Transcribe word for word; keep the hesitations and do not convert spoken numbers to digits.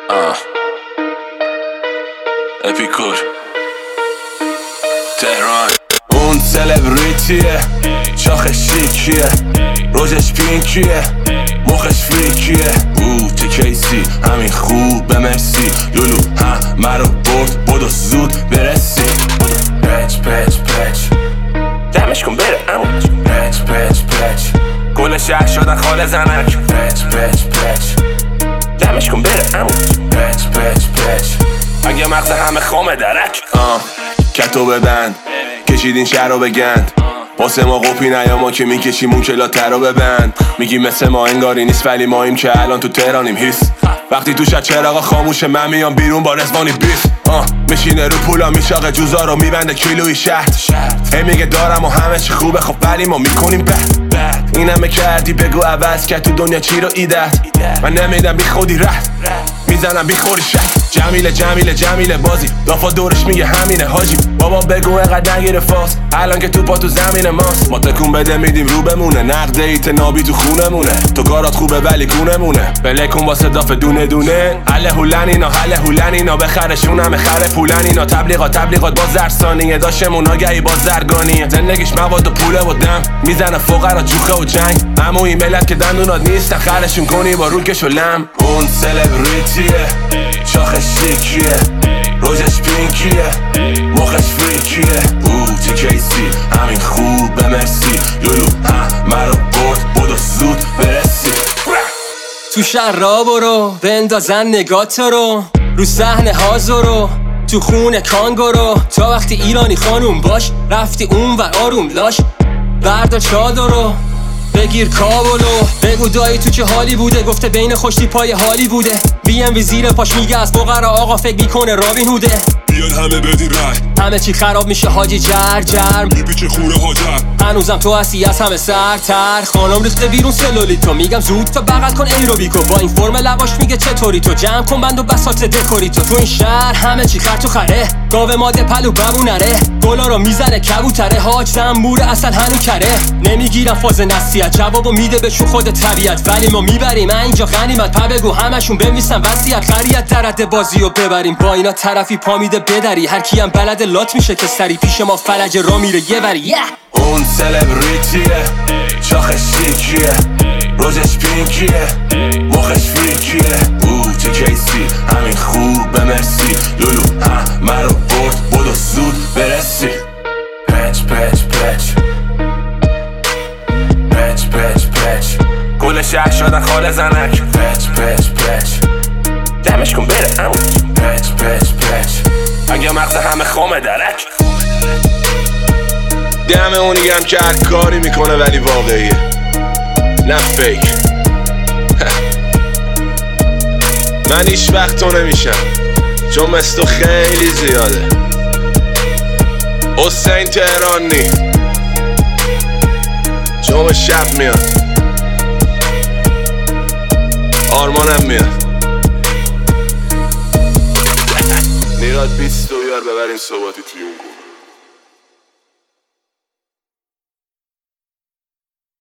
آه اپیکور تهران. اون سلبریتیه، شاخش شیکیه، روزش پینکیه، مخش فریکیه. او تکیسی همین خوب به مرسی، لولو همه رو برد بودو زود برسی. پچ پچ پچ دمش کن بره اموش. پچ پچ پچ گل شهر شدن خاله زنک. پچ پچ پچ دمش کن بره اموش. پچ پچ پچ اگه مغز همه خامه درک. آه کتو ببند کشیدین شهر رو بگند، واسه ما قوپی نیا ما که میکشیم اون کلاتر رو ببند. میگی مثل ما انگاری نیست ولی ماییم که الان تو تهرانیم. هیس وقتی تو شد چراغا خاموشه من میام بیرون با رزوانی بیس. آه میشینه رو پولا میشاقه جوزا رو میبنده کیلوی شهر. هی میگه دارم و همه چی خوبه، خب ولی ما میکنیم بد. این همه کردی بگو عوض که تو دنیا چی رو ایدت. من نمیدم بی خودی رد میزنم بی خوری شک. جمیله جمیله جمیله بازی دافا دورش میگه همینه حاجی. بابا بگو اینقدر نگیره فاس الان که تو پا تو زمین ماست. ما تکون بده میدیم رو بمونه، نقد ایت نابی تو خونمونه. تو کارات خوبه ولی کونمونه، بلکون واسه دافه دونه دونه. حله هولن اینا حله هولن اینا بخرشون همه خره پولن اینا. تبلیغات تبلیغات با زرسانیه داشمون آگهی با زرگانیه. زندگیش مواد و پوله و دم میزنه فقرا جوخه و جنگ. اما این ملت که دندونات نیستن خرشون کنی با روکش و لم. اون سلبریتیه، شاخش شیکیه، روزش پینکیه، مخش فریکیه. او تکیسی همین خوب به مرسی، لولو همه رو برد بودو زود برسی. تو شهر را برو بندازن نگات رو رو صحنه هازارو تو خونه کانگورو. تا وقتی ایرانی خانوم باش رفتی اون و آروم لاش. بردار چادرو بگیر کابلو، بگو دایی تو چه حالی بوده. گفته بین خوشتی پای حالی بوده. بی ام وی زیر پاش میگه از فقرا آقا فکر میکنه رابین هوده. بیان همه بدین رای همه چی خراب میشه حاجی جر جرم میپیچه خونه هاجر. هنوزم تو هستی از همه سرتر. خانم ریخته بیرون سلولیتو میگم زود تا بغل کن ایروبیکو. با این فرم لباش میگه چطوری تو جمع کن بند و بساط دکوری تو. تو این شهر همه چی خر تو خره، گاوه ماده پلو ببونره. گلا رو میزنه کبوتره، حاج زنبوره اصل هنو کره. نمیگیرم فاز نصیحت جوابو میده بهشون خود طبیعت. ولی ما میبریم اینجا غنیمت. پا بگو همشون بنویسن وصیت. خریت درد بازی رو ببریم با اینا طرفی پا میده بدری. هر کیم بلد لات میشه که سری پیش ما فلج را میره یه وری. yeah! اون سلبریتیه، شاخش شیکیه، روزش پینکیه، مخش فریکیه. او تکیسی همین خوب به مرسی، لولو همه رو برد بودو زود برسی. پچ پچ پچ پچ پچ پچ گل شهر شدن خاله زنک. پچ پچ پچ دمش کن بره اموش. پچ پچ پچ اگه مغز همه خامه درک. دم اونی هم که هر کاری میکنه ولی واقعیه نه فیک. من هیچ وقت تو نمیشم چون مثل تو خیلی زیاده. حسین تهرانی جمعه شب میاد، آرمانم میاد. نیراد بیست و بیار ببریم صحباتی تیونگو.